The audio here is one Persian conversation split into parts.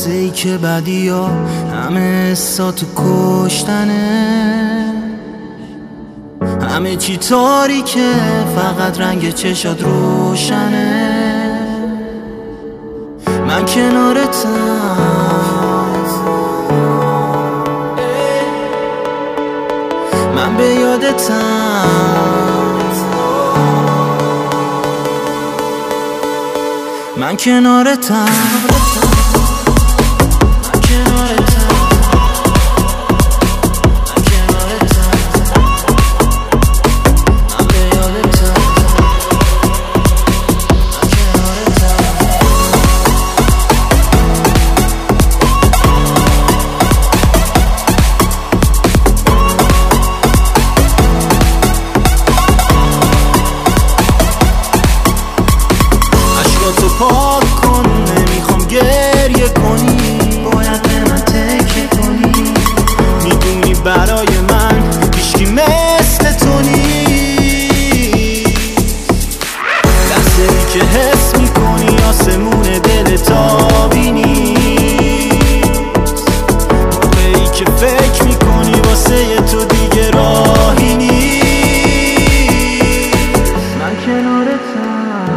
لحظه ای که بدی ها همه حساتو کشتنه، همه چی تاریکه فقط رنگ چشات روشنه. من کنارتم، من به یادتم، من کنارتم. پاک کن، نمیخوام گریه کنی، باید به من تکیه کنی. میدونی برای من هیچکی مثل تو نیست. لحظه ای که حس میکنی آسمون دل تابی نیست. موقعی که فکر میکنی واسه تو دیگه راهی نیست. من کنارتم،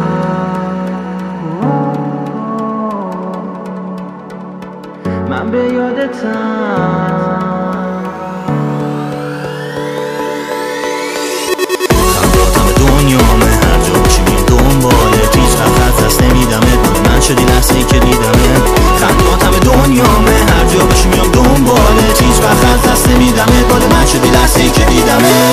من به یادتم. خنداتم دنیامه، هر جا باشی میام دنبالت، هیچ وقت از دست نمیدمت، مال من شدی لحظه ای که دیدمت. خنداتم دنیامه، هر جا باشی میام دنبالت، هیچ وقت از دست نمیدمت، مال من شدی لحظه ای که دیدمت.